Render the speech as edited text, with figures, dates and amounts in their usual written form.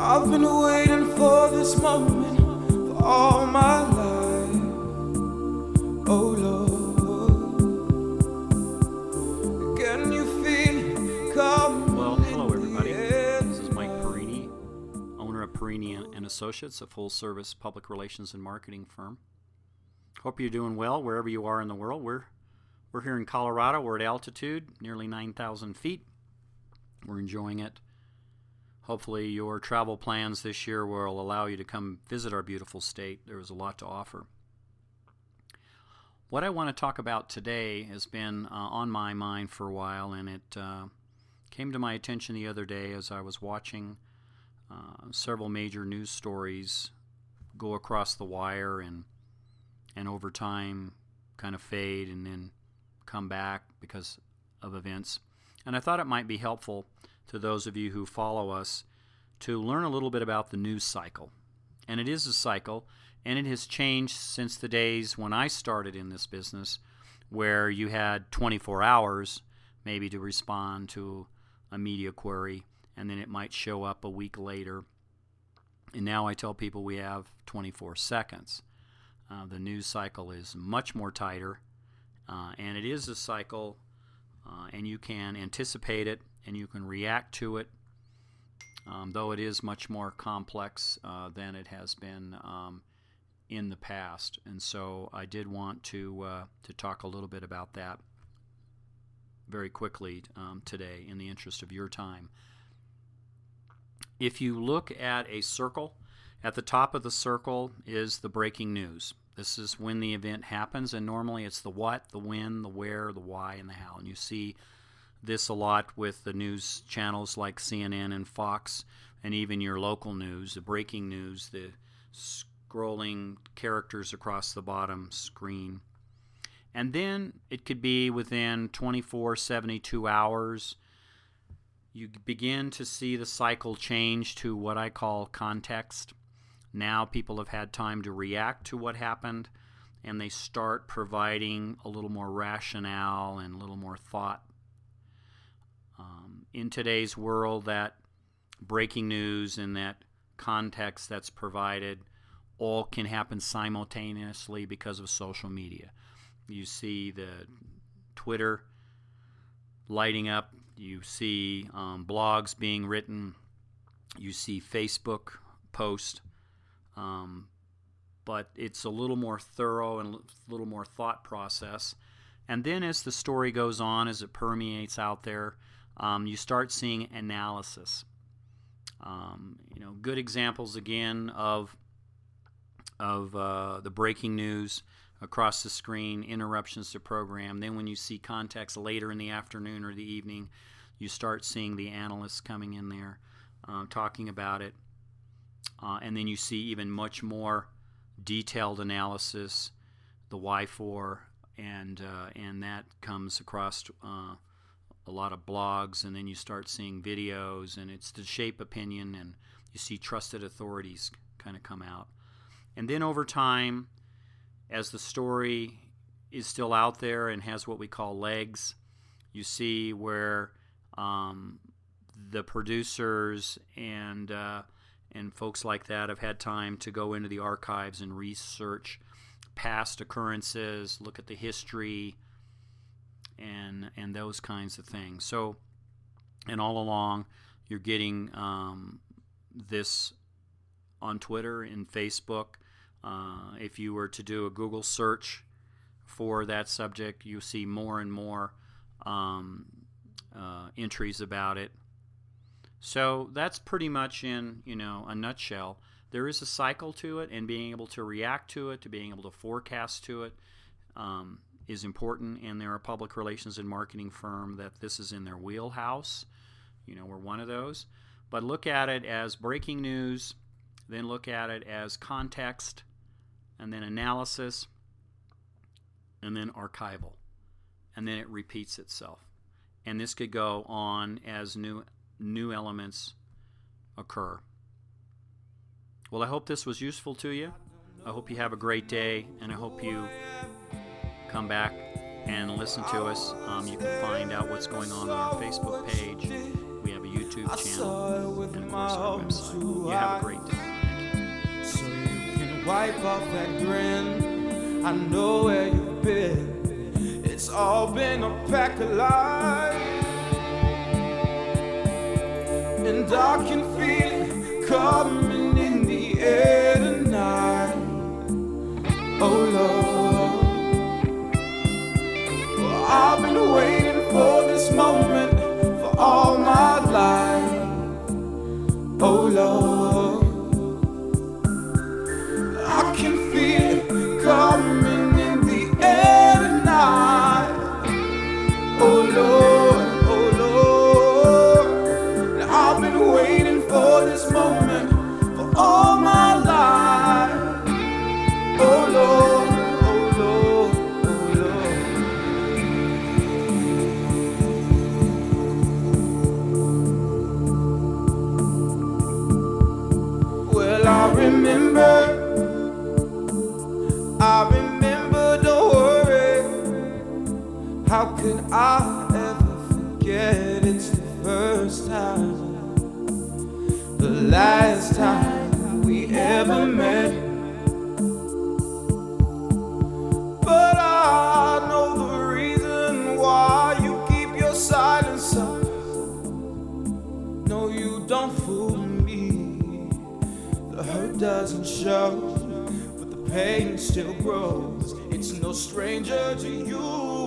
I've been waiting for this moment for all my life. Oh Lord, can you feel it coming? Well, hello everybody. This is Mike Perini, owner of Perini and Associates, a full-service public relations and marketing firm. Hope you're doing well wherever you are in the world. We're here in Colorado. We're at altitude, nearly 9,000 feet. We're enjoying it. Hopefully your travel plans this year will allow you to come visit our beautiful state. There is a lot to offer. What I want to talk about today has been on my mind for a while, and it came to my attention the other day as I was watching several major news stories go across the wire and over time kind of fade and then come back because of events. And I thought it might be helpful to those of you who follow us to learn a little bit about the news cycle. And it is a cycle, and it has changed since the days when I started in this business, where you had 24 hours maybe to respond to a media query, and then it might show up a week later. And now I tell people we have 24 seconds. The news cycle is much more tighter, and it is a cycle, and you can anticipate it and you can react to it, though it is much more complex than it has been in the past. And so I did want to talk a little bit about that very quickly today in the interest of your time. If you look at a circle, at the top of the circle is the breaking news. This is when the event happens, and normally it's the what, the when, the where, the why, and the how. And you see this a lot with the news channels like CNN and Fox, and even your local news, the breaking news, the scrolling characters across the bottom screen. And then it could be within 24, 72 hours, you begin to see the cycle change to what I call context. Now people have had time to react to what happened, and they start providing a little more rationale and a little more thought. In today's world, that breaking news and that context that's provided all can happen simultaneously because of social media. You see the Twitter lighting up, you see blogs being written, you see Facebook posts, but it's a little more thorough and a little more thought process. And then as the story goes on, as it permeates out there, you start seeing analysis. Good examples again of the breaking news across the screen, interruptions to program. Then when you see context later in the afternoon or the evening, you start seeing the analysts coming in there talking about it. And then you see even much more detailed analysis, the why for, and that comes across a lot of blogs, and then you start seeing videos, and it's to shape opinion, and you see trusted authorities kind of come out. And then over time, as the story is still out there and has what we call legs, you see where the producers and folks like that have had time to go into the archives and research past occurrences, look at the history, and those kinds of things. So, and all along, you're getting this on Twitter and Facebook. If you were to do a Google search for that subject, you see more and more entries about it. So that's pretty much in a nutshell. There is a cycle to it, and being able to react to it, to being able to forecast to it, is important. And they're a public relations and marketing firm that this is in their wheelhouse. We're one of those. But look at it as breaking news, then look at it as context, and then analysis, and then archival. And then it repeats itself. And this could go on as new elements occur. Well, I hope this was useful to you. I hope you have a great day, and I hope you come back and listen to us. You can find out what's going on our Facebook page. We have a YouTube channel, and of course our website. You have a great day. So you can wipe off that grin. I know where you've been. It's all been a pack of lies, and I can feel it coming in the air tonight. Oh Lord, well, I've been waiting for this moment for all my life. Oh Lord, I can feel it coming in the air tonight. Oh Lord, and I've been waiting for this moment for all my life. Oh Lord, oh Lord, oh Lord. Well, I remember, don't worry. How could I ever forget? It's the first time, the last time we ever met. But I know the reason why you keep your silence up. No, you don't fool me. The hurt doesn't show, but the pain still grows. It's no stranger to you.